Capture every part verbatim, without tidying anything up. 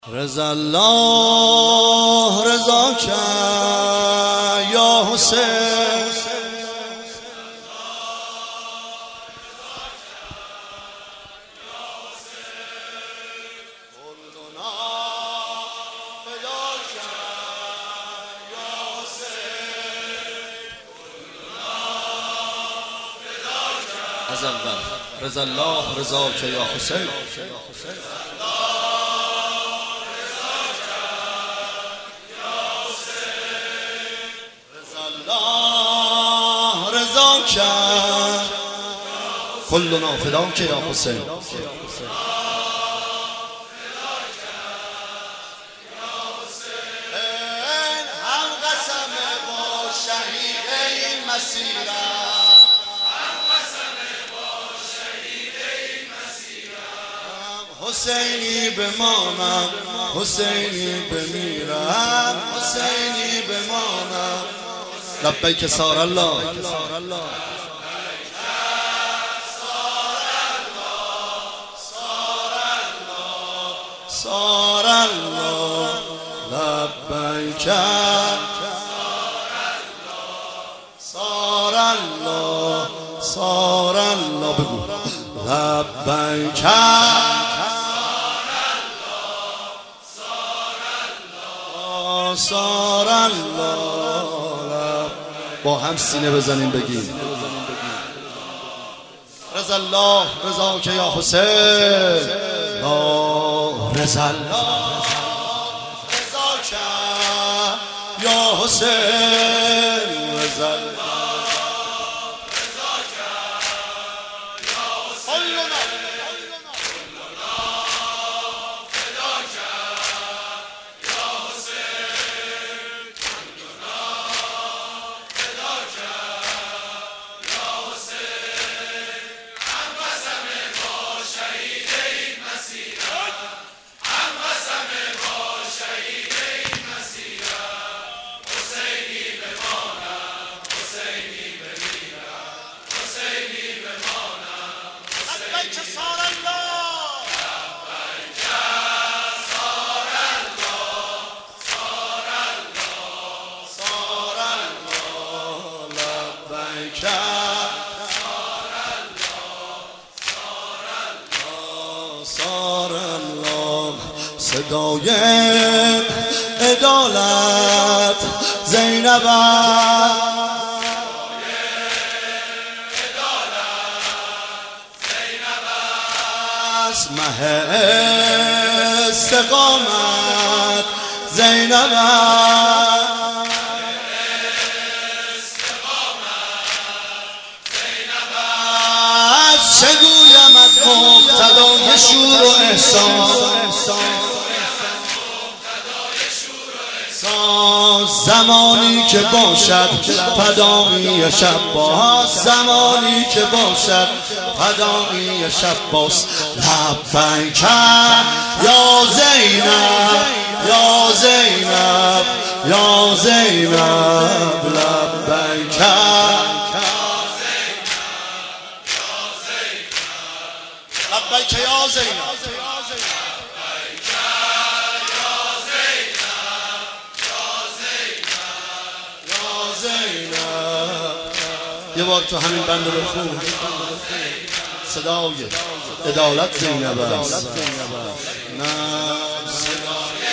رضا الله رضا کرد یا حسین، از اول رضا الله رضا که یا حسین، رضا کرد کلنا فداک یا حسین. هم قسم با شهید این مسیرم، هم قسم با شهید این مسیرم، حسینی بمانم حسینی بمیرم، حسینی بمانم. لبیک سار الله سار الله لبیک سار الله سار الله بگو لبیک سار الله. با هم سینه بزنیم بگیم رضا الله رضا که یا حسین، رضا الله رضا که یا حسین، رضا الله رضا که یا حسین، سار الله صدای عدالت زینب است، مه استقامت زینب چگویم از مقتدای شور و احسان، زمانی که باشد فدایی شباس، زمانی که باشد فدایی شباس. لبیک یا زینب یا زینب یا زینب، لبیک لبیک یا زینب یا زینب. یه بار تو همین بند رو بخون، صدای عدالت زینب است، نه صدای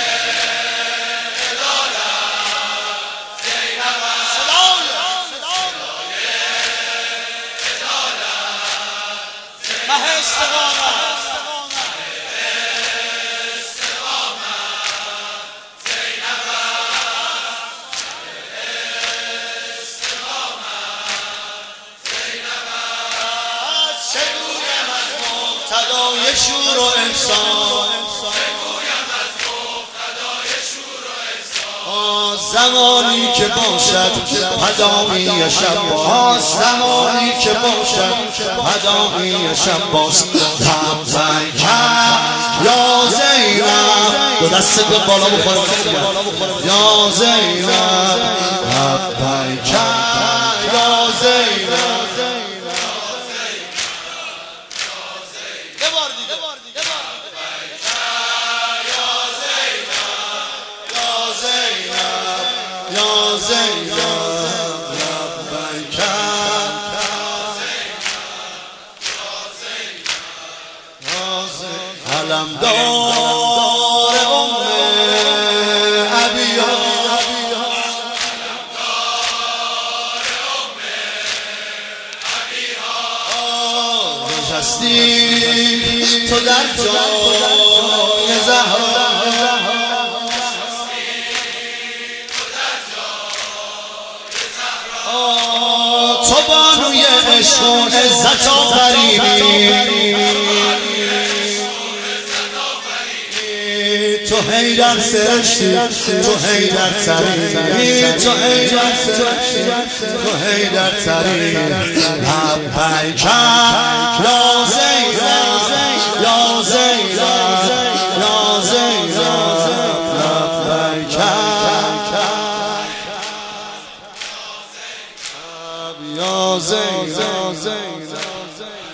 عدالت زینب است، صدای عدالت مه استقامت فدای شور و احسان، زمانی که باشد فدایی شباس، زمانی که باشد فدایی شباس. لبیک یا زینب، دو دست به بالا بخورم یا زینب، لبیک یا زینب. یه بار دیگه یا زینب لبیک علمدار ام ابیا نشستی تو در جای زهرا تو بانوی عشق و عزت آفریدی تو حیدر سرشتی تو حیدر تری تو حیدر سرشتی تو حیدر تری لبیک یا زینب یا زینب یا زینب لبیک یا زینب